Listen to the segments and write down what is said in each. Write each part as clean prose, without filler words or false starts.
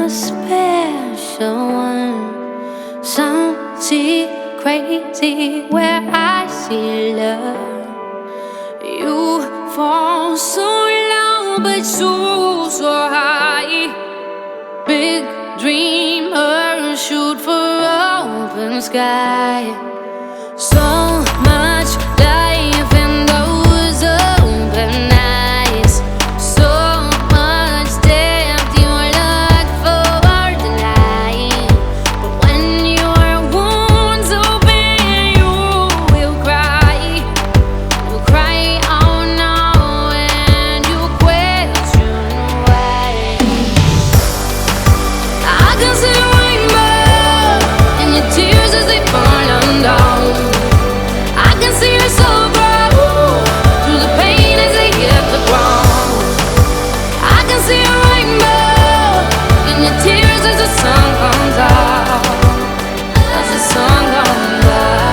special one. Something crazy where I see love. You fall so low, but so high. Big dreamer, shoot for open sky. So much life in those open eyes. So much depth, you look for the light. But when your wounds open, you will cry. You cry out now and you question why. I can see a rainbow in your tears as they fall down. I can see your soul grow through the pain as they hit the ground. I can see a rainbow in your tears as the sun comes out. As the sun comes out.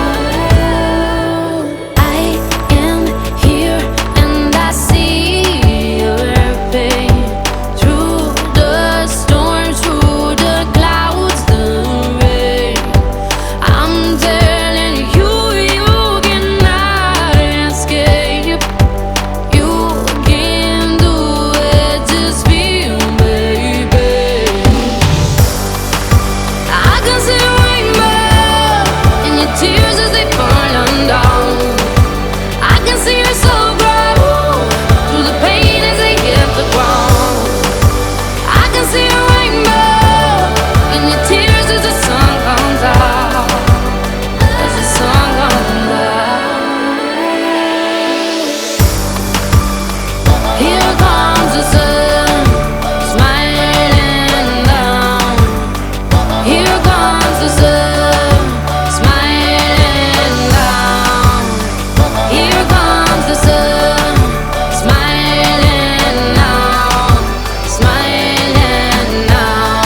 I am here and I see your pain through the storms, through the clouds, the rain. I'm telling you, you cannot escape. You can do it, just feel, baby. I can see a rainbow in your tears as they fall down. I can see your soul grow through the pain as they hit the ground. I can see a rainbow in your tears as the sun comes out. As the sun comes out. Here comes the sun, smiling down. Here comes the sun, smiling down. Here comes the sun, smiling now, smiling now.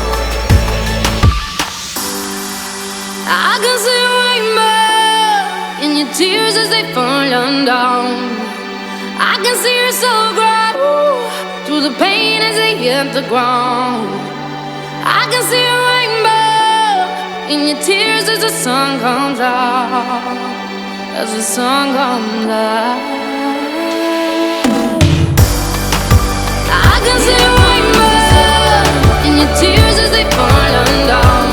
I can see a rainbow in your tears as they fall down. I can see your soul grow through the pain as they hit the ground. I can see a rainbow in your tears as the sun comes out. As the sun comes out. I can see a rainbow in your tears as they fall down.